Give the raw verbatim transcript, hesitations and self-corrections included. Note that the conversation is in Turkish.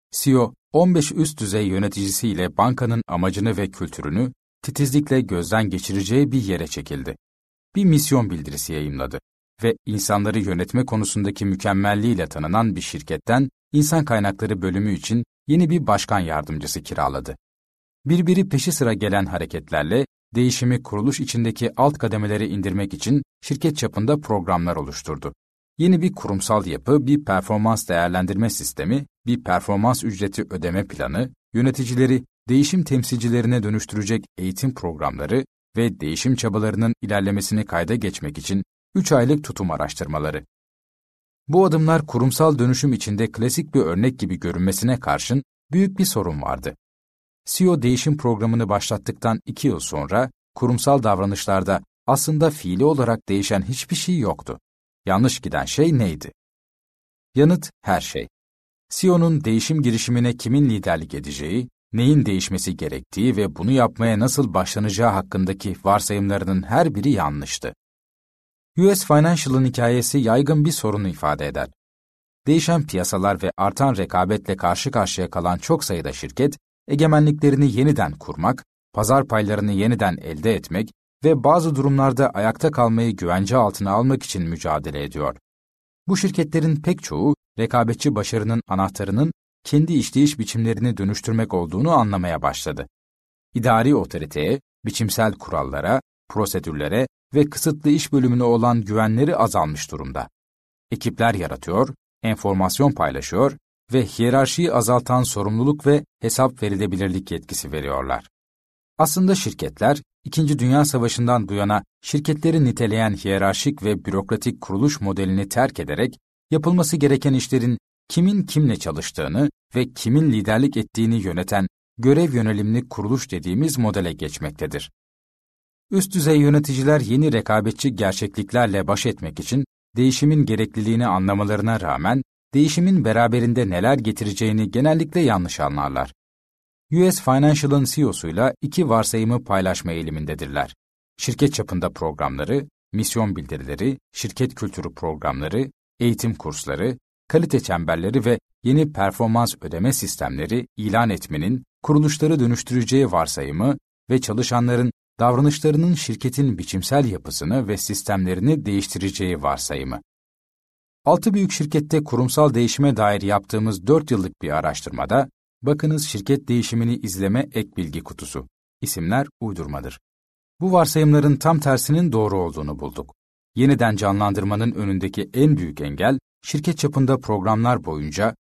C E O, on beş üst düzey yöneticisiyle bankanın amacını ve kültürünü titizlikle gözden geçireceği bir yere çekildi. Bir misyon bildirisi yayımladı ve insanları yönetme konusundaki mükemmelliğiyle tanınan bir şirketten insan kaynakları bölümü için yeni bir başkan yardımcısı kiraladı. Birbiri peşi sıra gelen hareketlerle değişimi kuruluş içindeki alt kademeleri indirmek için şirket çapında programlar oluşturdu. Yeni bir kurumsal yapı, bir performans değerlendirme sistemi, bir performans ücreti ödeme planı, yöneticileri değişim temsilcilerine dönüştürecek eğitim programları ve değişim çabalarının ilerlemesini kayda geçmek için üç aylık tutum araştırmaları. Bu adımlar kurumsal dönüşüm içinde klasik bir örnek gibi görünmesine karşın büyük bir sorun vardı. C E O değişim programını başlattıktan iki yıl sonra kurumsal davranışlarda aslında fiili olarak değişen hiçbir şey yoktu. Yanlış giden şey neydi? Yanıt her şey. C E O'nun değişim girişimine kimin liderlik edeceği, neyin değişmesi gerektiği ve bunu yapmaya nasıl başlanacağı hakkındaki varsayımlarının her biri yanlıştı. U S Financial'ın hikayesi yaygın bir sorunu ifade eder. Değişen piyasalar ve artan rekabetle karşı karşıya kalan çok sayıda şirket, egemenliklerini yeniden kurmak, pazar paylarını yeniden elde etmek ve bazı durumlarda ayakta kalmayı güvence altına almak için mücadele ediyor. Bu şirketlerin pek çoğu, rekabetçi başarının anahtarının kendi işleyiş biçimlerini dönüştürmek olduğunu anlamaya başladı. İdari otoriteye, biçimsel kurallara, prosedürlere ve kısıtlı iş bölümüne olan güvenleri azalmış durumda. Ekipler yaratıyor, enformasyon paylaşıyor ve hiyerarşiyi azaltan sorumluluk ve hesap verilebilirlik yetkisi veriyorlar. Aslında şirketler, İkinci Dünya Savaşı'ndan bu yana şirketleri niteleyen hiyerarşik ve bürokratik kuruluş modelini terk ederek, yapılması gereken işlerin kimin kimle çalıştığını ve kimin liderlik ettiğini yöneten görev yönelimli kuruluş dediğimiz modele geçmektedir. Üst düzey yöneticiler yeni rekabetçi gerçekliklerle baş etmek için değişimin gerekliliğini anlamalarına rağmen, değişimin beraberinde neler getireceğini genellikle yanlış anlarlar. U S Financial'ın C E O'suyla iki varsayımı paylaşma eğilimindedirler. Şirket çapında programları, misyon bildirileri, şirket kültürü programları, eğitim kursları, kalite çemberleri ve yeni performans ödeme sistemleri ilan etmenin kuruluşları dönüştüreceği varsayımı ve çalışanların davranışlarının şirketin biçimsel yapısını ve sistemlerini değiştireceği varsayımı. Altı büyük şirkette kurumsal değişime dair yaptığımız dört yıllık bir araştırmada, bakınız şirket değişimini izleme ek bilgi kutusu. İsimler uydurmadır. Bu varsayımların tam tersinin doğru olduğunu bulduk. Yeniden canlandırmanın önündeki en büyük engel, şirket çapında programlar boyunca